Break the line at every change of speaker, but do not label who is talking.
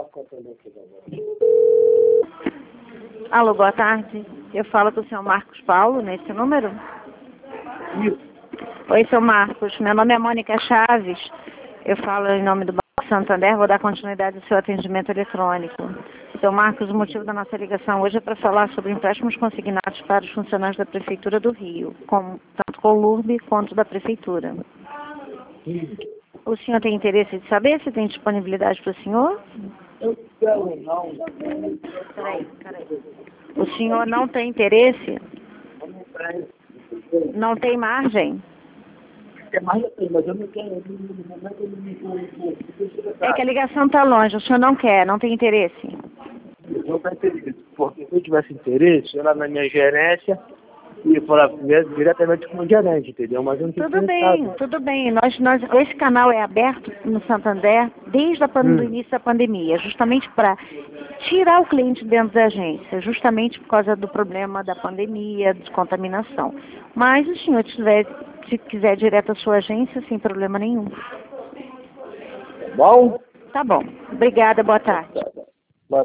Alô, boa tarde. Eu falo com o senhor Marcos Paulo, nesse número? Oi, seu Marcos. Meu nome é Mônica Chaves. Eu falo em nome do Banco Santander. Vou dar continuidade ao seu atendimento eletrônico. Seu Marcos, o motivo da nossa ligação hoje é para falar sobre empréstimos consignados para os funcionários da Prefeitura do Rio, tanto com o LURB quanto da Prefeitura. O senhor tem interesse de saber se tem disponibilidade para o senhor?
Eu quero não.
Peraí. O senhor não tem interesse? Não tem margem?
Mas eu não quero, no momento eu não
É que a ligação está longe, o senhor não quer, não tem interesse?
não tenho interesse, porque se eu tivesse interesse, eu lá na minha gerência e falar diretamente com o gerente, entendeu? Mas eu não tenho
Tudo bem. Esse canal é aberto no Santander desde do início da pandemia, justamente para tirar o cliente dentro da agência, justamente por causa do problema da pandemia, de contaminação. Mas se o senhor se quiser direto à sua agência, sem problema nenhum.
Bom?
Tá bom. Obrigada, boa tarde.